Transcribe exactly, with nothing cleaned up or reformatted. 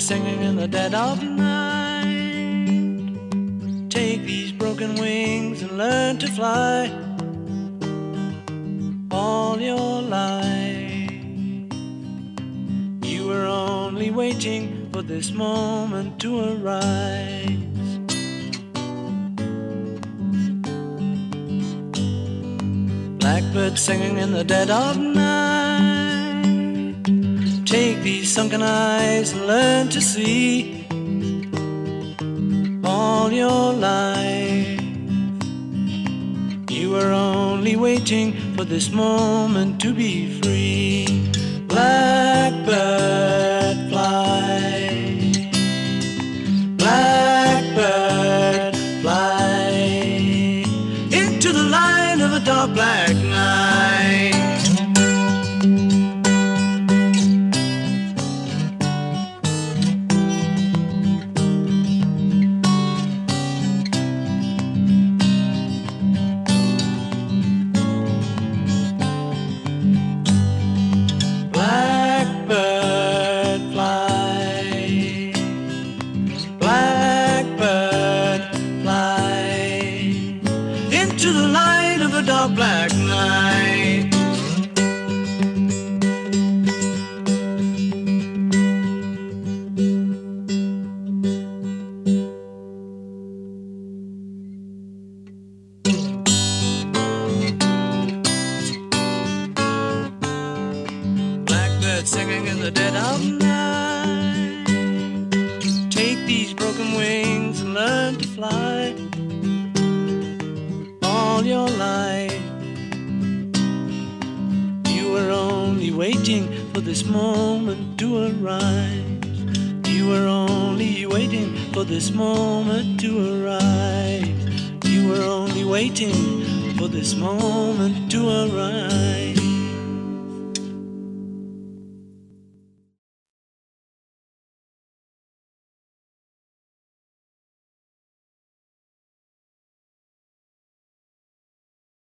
singing in the dead of night. Take these broken wings and learn to fly all your life. You were only waiting for this moment to arise. Blackbird singing in the dead of night. Take these sunken eyes and learn to see all your life. You were only waiting for this moment to be free. Blackbird fly, blackbird fly into the light of a dark black night. Blackbird fly, blackbird fly into the light of a dark black night. Blackbird singing in the dead of night. Take these broken wings and learn to fly all your life. You were only waiting for this moment to arise. You were only waiting for this moment to arise. You were only waiting for this moment to arise.